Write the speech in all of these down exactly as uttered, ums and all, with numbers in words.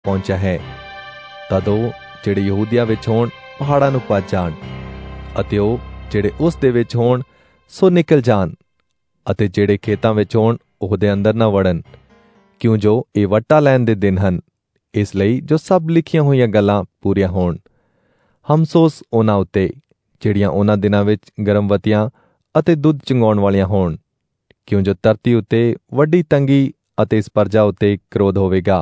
ਪਹੁੰਚਿਆ ਹੈ। ਤਦ ਉਹ ਜਿਹੜੇ ਯਹੂਦੀਆਂ ਵਿੱਚ ਹੋਣ ਪਹਾੜਾਂ ਨੂੰ ਭੱਜ ਜਾਣ, ਅਤੇ ਉਹ ਜਿਹੜੇ ਉਸ ਦੇ ਵਿੱਚ ਹੋਣ ਸੋ ਨਿਕਲ ਜਾਣ, ਅਤੇ ਜਿਹੜੇ ਖੇਤਾਂ ਵਿੱਚ ਹੋਣ ਉਹਦੇ ਅੰਦਰ ਨਾ ਵੜਨ, ਕਿਉਂ ਜੋ ਇਹ ਵੱਟਾ ਲੈਣ ਦੇ ਦਿਨ ਹਨ, ਇਸ ਲਈ ਜੋ ਸਭ ਲਿਖੀਆਂ ਹੋਈਆਂ ਗੱਲਾਂ ਪੂਰੀਆਂ ਹੋਣ। ਹਮਸੋਸ ਉਹਨਾਂ ਉੱਤੇ ਜਿਹੜੀਆਂ ਉਹਨਾਂ ਦਿਨਾਂ ਵਿੱਚ ਗਰਭਵਤੀਆਂ ਅਤੇ ਦੁੱਧ ਚੁੰਘਾਉਣ ਵਾਲੀਆਂ ਹੋਣ, ਕਿਉਂ ਜੋ ਧਰਤੀ ਉੱਤੇ ਵੱਡੀ ਤੰਗੀ ਅਤੇ ਇਸ ਪਰਜਾ ਉੱਤੇ ਕ੍ਰੋਧ ਹੋਵੇਗਾ।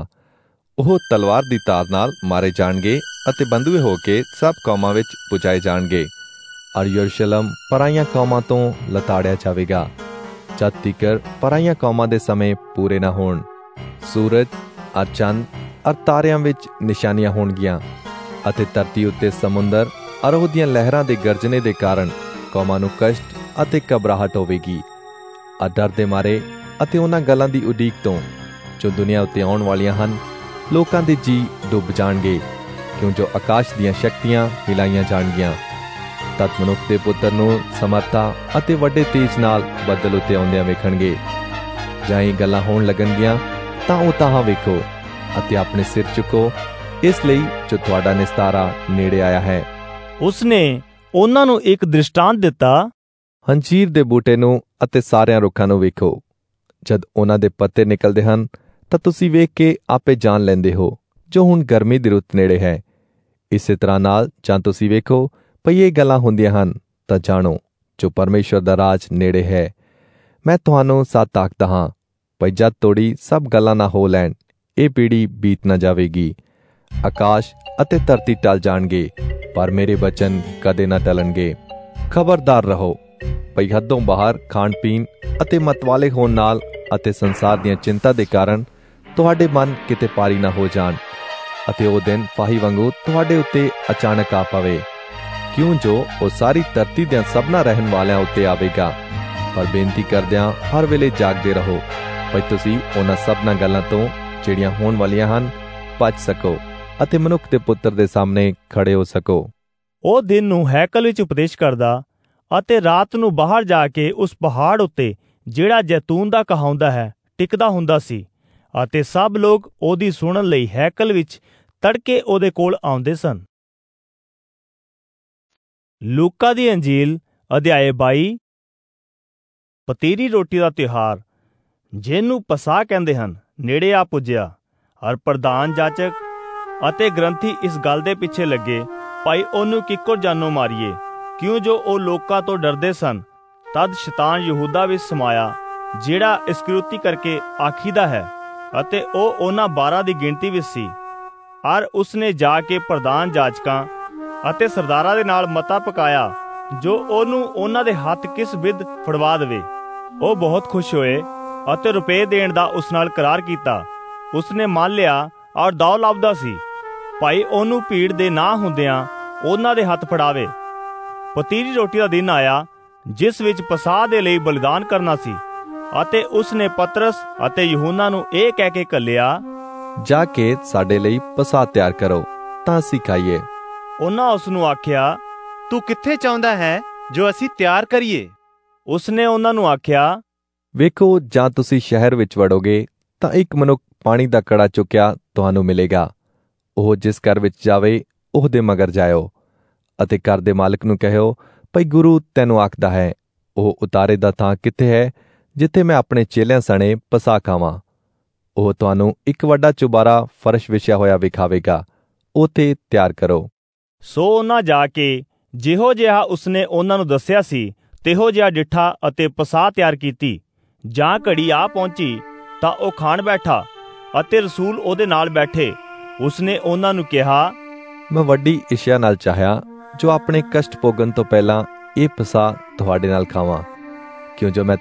ਉਹ ਤਲਵਾਰ ਦੀ ਧਾਰ ਨਾਲ ਮਾਰੇ ਜਾਣਗੇ ਅਤੇ ਬੰਧੂਏ ਹੋ ਕੇ ਸਭ ਕੌਮਾਂ ਵਿੱਚ ਪੁਜਾਏ ਜਾਣਗੇ, ਔਰ ਯਰੂਸ਼ਲਮ ਪਰਾਈਆਂ ਕੌਮਾਂ ਤੋਂ ਲਤਾੜਿਆ ਜਾਵੇਗਾ, ਜਦ ਤੀਕਰ ਪਰਾਈਆਂ ਕੌਮਾਂ ਦੇ ਸਮੇਂ ਪੂਰੇ ਨਾ ਹੋਣ। ਸੂਰਜ ਅਰ ਚੰਦ ਅਰ ਤਾਰਿਆਂ ਵਿੱਚ ਨਿਸ਼ਾਨੀਆਂ ਹੋਣਗੀਆਂ, ਅਤੇ ਧਰਤੀ ਉੱਤੇ ਸਮੁੰਦਰ ਅਰ ਉਹਦੀਆਂ ਲਹਿਰਾਂ ਦੇ ਗਰਜਨੇ ਦੇ ਕਾਰਨ ਕੌਮਾਂ ਨੂੰ ਕਸ਼ਟ ਅਤੇ ਘਬਰਾਹਟ ਹੋਵੇਗੀ, ਅਰ ਡਰ ਦੇ ਮਾਰੇ ਅਤੇ ਉਹਨਾਂ ਗੱਲਾਂ ਦੀ ਉਡੀਕ ਤੋਂ ਜੋ ਦੁਨੀਆ ਉੱਤੇ ਆਉਣ ਵਾਲੀਆਂ ਹਨ ਲੋਕਾਂ ਦੇ ਜੀ ਡੁੱਬ ਜਾਣਗੇ, ਕਿਉਂ ਜੋ ਆਕਾਸ਼ ਦੀਆਂ ਸ਼ਕਤੀਆਂ ਹਿਲਾਈਆਂ ਜਾਣਗੀਆਂ। ਤਦ ਮਨੁੱਖ ਦੇ ਪੁੱਤਰ ਨੂੰ ਸਮਰਥਾ ਅਤੇ ਵੱਡੇ ਤੇਜ ਨਾਲ ਬੱਦਲ ਉੱਤੇ ਆਉਂਦਿਆਂ ਵੇਖਣਗੇ। ਜਾਂ ਇਹ ਗੱਲਾਂ ਹੋਣ ਲੱਗਣਗੀਆਂ ਤਾਂ ਉਹ ਤਾਹਾਂ ਵੇਖੋ ਅਤੇ ਆਪਣੇ ਸਿਰ ਚੁੱਕੋ, ਇਸ ਲਈ ਜੋ ਤੁਹਾਡਾ ਨਿਸਤਾਰਾ ਨੇੜੇ ਆਇਆ ਹੈ। ਉਸਨੇ ਉਹਨਾਂ ਨੂੰ ਇੱਕ ਦ੍ਰਿਸ਼ਟਾਂਤ ਦਿੱਤਾ, ਅੰਜੀਰ ਦੇ ਬੂਟੇ ਨੂੰ ਅਤੇ ਸਾਰਿਆਂ ਰੁੱਖਾਂ ਨੂੰ ਵੇਖੋ। ਜਦ ਉਹਨਾਂ ਦੇ ਪੱਤੇ ਨਿਕਲਦੇ ਹਨ ਤਾਂ ਤੁਸੀਂ ਵੇਖ ਕੇ ਆਪੇ ਜਾਣ ਲੈਂਦੇ ਹੋ ਜੋ ਹੁਣ ਗਰਮੀ ਦੀ ਰੁੱਤ ਨੇੜੇ ਹੈ। ਇਸੇ ਤਰ੍ਹਾਂ ਨਾਲ ਜਾਂ ਤੁਸੀਂ ਵੇਖੋ ਭਈ ਇਹ ਗੱਲਾਂ ਹੁੰਦੀਆਂ ਹਨ ਤਾਂ ਜਾਣੋ ਜੋ ਪਰਮੇਸ਼ਵਰ ਦਾ ਰਾਜ ਨੇੜੇ ਹੈ। ਮੈਂ ਤੁਹਾਨੂੰ ਸੱਚ ਆਖਦਾ ਹਾਂ, ਭਈ ਜਦ ਤੋੜੀ ਸਭ ਗੱਲਾਂ ਨਾ ਹੋ ਲੈਣ, ਇਹ ਪੀੜ੍ਹੀ ਬੀਤ ਨਾ ਜਾਵੇਗੀ। ਆਕਾਸ਼ ਅਤੇ ਧਰਤੀ ਟਲ ਜਾਣਗੇ, ਪਰ ਮੇਰੇ ਬਚਨ ਕਦੇ ਨਾ ਟਲਣਗੇ। ਖਬਰਦਾਰ ਰਹੋ, ਭਈ ਹੱਦੋਂ ਬਾਹਰ ਖਾਣ ਪੀਣ ਅਤੇ ਮਤਵਾਲੇ ਹੋਣ ਨਾਲ ਅਤੇ ਸੰਸਾਰ ਦੀਆਂ ਚਿੰਤਾ ਦੇ ਕਾਰਨ ਤੁਹਾਡੇ ਮਨ ਕਿਤੇ ਭਾਰੀ ਨਾ ਹੋ ਜਾਣ, ਅਤੇ ਉਹ ਦਿਨ ਫਾਹੀ ਵਾਂਗੂ ਤੁਹਾਡੇ ਉੱਤੇ ਅਚਾਨਕ ਆ ਪਵੇ, ਕਿਉਂ ਜੋ ਉਹ ਸਾਰੀ ਧਰਤੀ ਦੇ ਸਭਨਾਂ ਰਹਿਣ ਵਾਲਿਆਂ ਉੱਤੇ ਆਵੇਗਾ। ਪਰ ਬੇਨਤੀ ਕਰਦਿਆਂ ਹਰ ਵੇਲੇ ਜਾਗਦੇ ਰਹੋ, ਭਈ ਤੁਸੀਂ ਉਹਨਾਂ ਸਭਨਾਂ ਗੱਲਾਂ ਤੋਂ ਜਿਹੜੀਆਂ ਹੋਣ ਵਾਲੀਆਂ ਹਨ ਬਚ ਸਕੋ, ਅਤੇ ਮਨੁੱਖ ਦੇ ਪੁੱਤਰ ਦੇ ਸਾਹਮਣੇ ਖੜੇ ਹੋ ਸਕੋ। ਉਹ ਦਿਨ ਨੂੰ ਹੈਕਲ ਵਿੱਚ ਉਪਦੇਸ਼ ਕਰਦਾ ਅਤੇ ਰਾਤ ਨੂੰ ਬਾਹਰ ਜਾ ਕੇ ਉਸ ਪਹਾੜ ਉੱਤੇ ਜਿਹੜਾ ਜੈਤੂਨ ਦਾ ਕਹਾਉਂਦਾ ਹੈ ਟਿਕਦਾ ਹੁੰਦਾ ਸੀ, ਅਤੇ ਸਭ ਲੋਕ ਉਹਦੀ ਸੁਣਨ ਲਈ ਹੈਕਲ ਵਿੱਚ ਤੜਕੇ ਉਹਦੇ ਕੋਲ ਆਉਂਦੇ ਸਨ। ਲੂਕਾ ਦੀ ਅੰਜੀਲ ਅਧਿਆਇ ਬਾਈ। ਪਤੀਰੀ ਰੋਟੀ ਦਾ ਤਿਉਹਾਰ, ਜਿਹਨੂੰ ਪਸਾਹ ਕਹਿੰਦੇ ਹਨ, ਨੇੜੇ ਆ ਪੁੱਜਿਆ, ਔਰ ਪ੍ਰਧਾਨ ਜਾਚਕ ਅਤੇ ਗ੍ਰੰਥੀ ਇਸ ਗੱਲ ਦੇ ਪਿੱਛੇ ਲੱਗੇ ਭਾਈ ਉਹਨੂੰ ਕਿੱਕਰ ਜਾਨੋਂ ਮਾਰੀਏ, ਕਿਉਂ ਜੋ ਉਹ ਲੋਕਾਂ ਤੋਂ ਡਰਦੇ ਸਨ। ਤਦ ਸ਼ੈਤਾਨ ਯਹੂਦਾ ਵਿੱਚ ਸਮਾਇਆ, ਜਿਹੜਾ ਇਸਕਰਿਓਤੀ ਕਰਕੇ ਆਖੀਦਾ ਹੈ, ਅਤੇ ਉਹ ਉਹਨਾਂ ਬਾਰਾਂ ਦੀ ਗਿਣਤੀ ਵਿੱਚ ਸੀ। ਔਰ ਉਸਨੇ ਜਾ ਕੇ ਪ੍ਰਧਾਨ ਜਾਚਕਾਂ ਅਤੇ ਸਰਦਾਰਾਂ ਦੇ ਨਾਲ ਮਤਾ ਪਕਾਇਆ ਜੋ ਉਹਨੂੰ ਉਹਨਾਂ ਦੇ ਹੱਥ ਕਿਸ ਵਿਧ ਫੜਵਾ ਦੇਵੇ। ਉਹ ਬਹੁਤ ਖੁਸ਼ ਹੋਏ ਅਤੇ ਰੁਪਏ ਦੇਣ ਦਾ ਉਸ ਨਾਲ ਕਰਾਰ ਕੀਤਾ। ਉਸਨੇ ਮੰਨ ਲਿਆ ਔਰ ਦਾਅ ਲੱਭਦਾ ਸੀ ਭਾਈ ਉਹਨੂੰ ਭੀੜ ਦੇ ਨਾ ਹੁੰਦਿਆਂ ਉਹਨਾਂ ਦੇ ਹੱਥ ਫੜਾਵੇ। ਪਤੀਰੀ ਰੋਟੀ ਦਾ ਦਿਨ ਆਇਆ, ਜਿਸ ਵਿੱਚ ਪਸਾਹ ਦੇ ਲਈ ਬਲੀਦਾਨ ਕਰਨਾ ਸੀ, ਅਤੇ ਉਸਨੇ ਪਤਰਸ ਅਤੇ ਯਹੂਨਾ ਨੂੰ ਇਹ ਕਹਿ ਕੇ ਘੱਲਿਆ, ਜਾ ਕੇ ਸਾਡੇ ਲਈ ਪਸਾਹ ਤਿਆਰ ਕਰੋ ਤਾਂ ਅਸੀਂ ਖਾਈਏ। ਉਹਨਾਂ ਉਸ ਨੂੰ ਆਖਿਆ, ਤੂੰ ਕਿੱਥੇ ਚਾਹੁੰਦਾ ਹੈ ਜੋ ਅਸੀਂ ਤਿਆਰ ਕਰੀਏ? ਉਸਨੇ ਉਹਨਾਂ ਨੂੰ ਆਖਿਆ, ਵੇਖੋ, ਜਾਂ ਤੁਸੀਂ ਸ਼ਹਿਰ ਵਿੱਚ ਵੜੋਗੇ ਤਾਂ ਇੱਕ ਮਨੁੱਖ ਪਾਣੀ ਦਾ ਕੜਾ ਚੁੱਕਿਆ ਤੁਹਾਨੂੰ ਮਿਲੇਗਾ। ਉਹ ਜਿਸ ਘਰ ਵਿੱਚ ਜਾਵੇ ਉਹਦੇ ਮਗਰ ਜਾਇਓ, ਅਤੇ ਘਰ ਦੇ ਮਾਲਕ ਨੂੰ ਕਹਿਓ, ਭਈ ਗੁਰੂ ਤੈਨੂੰ ਆਖਦਾ ਹੈ, ਉਹ ਉਤਾਰੇ ਦਾ ਥਾਂ ਕਿੱਥੇ ਹੈ ਜਿੱਥੇ ਮੈਂ ਆਪਣੇ ਚੇਲਿਆਂ ਸਣੇ ਪਸਾਹ ਖਾਵਾਂ। ਉਹ ਤੁਹਾਨੂੰ ਇੱਕ ਵੱਡਾ ਚੁਬਾਰਾ ਫਰਸ਼ ਵਿਛਿਆ ਹੋਇਆ ਵਿਖਾਵੇਗਾ, ਉੱਥੇ ਤਿਆਰ ਕਰੋ। ਸੋ ਉਹਨਾਂ ਜਾ ਕੇ ਜਿਹੋ ਜਿਹਾ ਉਸਨੇ ਉਹਨਾਂ ਨੂੰ ਦੱਸਿਆ ਸੀ ਤਿਹੋ ਜਿਹਾ ਡਿੱਠਾ ਅਤੇ ਪਸਾਹ ਤਿਆਰ ਕੀਤੀ। ਜਾਂ ਘੜੀ ਆ ਪਹੁੰਚੀ ਤਾਂ ਉਹ ਖਾਣ ਬੈਠਾ, ਅਤੇ ਰਸੂਲ ਉਹਦੇ ਨਾਲ ਬੈਠੇ। ਉਸਨੇ ਉਹਨਾਂ ਨੂੰ ਕਿਹਾ, ਮੈਂ ਵੱਡੀ ਇੱਛਾ ਨਾਲ ਚਾਹਿਆ ਜੋ ਆਪਣੇ ਕਸ਼ਟ ਭੋਗਣ ਤੋਂ ਪਹਿਲਾਂ ਇਹ ਪਸਾਹ ਤੁਹਾਡੇ ਨਾਲ ਖਾਵਾਂ, ਕਿਉਂ ਜੋ ਮੈਂ